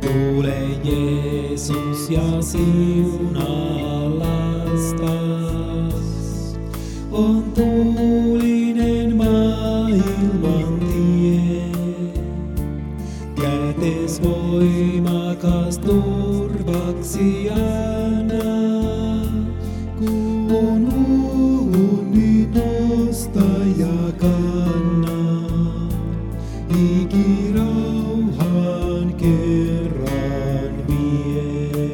Tule Jeesus ja siunaa lastas. On tuulinen maailman tie, kätes voimakas turvaksi anna. Kun uni nosta ja kanna, ikirauhan kerran vie.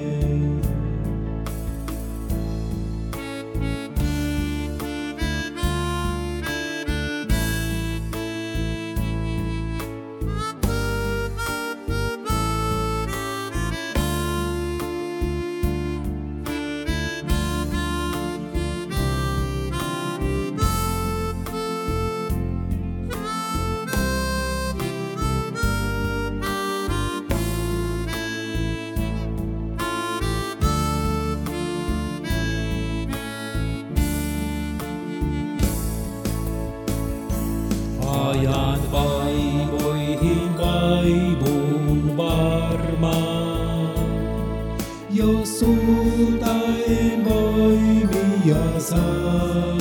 Ajan vaivoihin vaivun varmaan, jos sulta en voimia saa.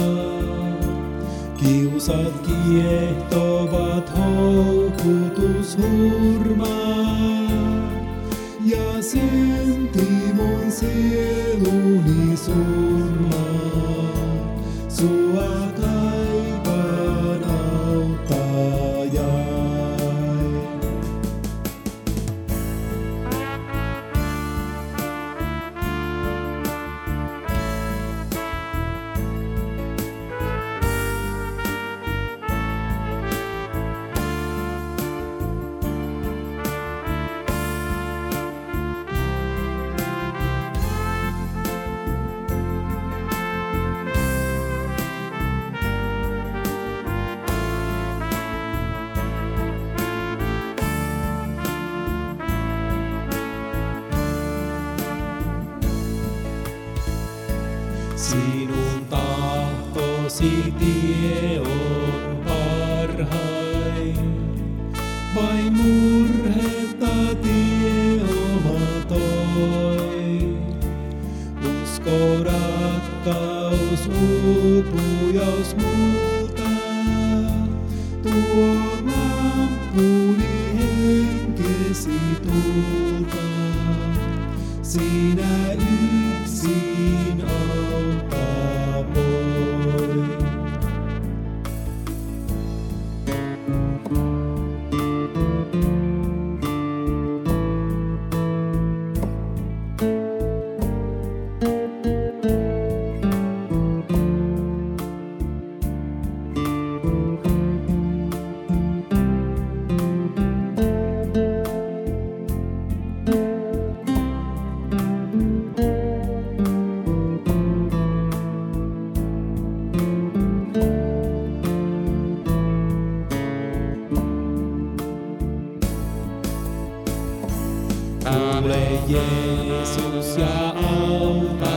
Kiusat kiehtovat, houkutus hurmaa, ja synti mun sieluni surmaa. Sua kaipaan auttajai. Sinun tahtosi tie on parhain, vain murhetta tie oma toi. Usko, rakkaus, uupu jos multa, tuo lampuni henkesi tulta. Sinä yksin auttaa voi. Tule Jeesus ja auta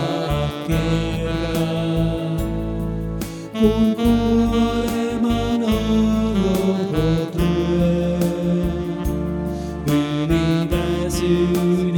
kerran, kun kuoleman aalot lyö. Yliväsyneen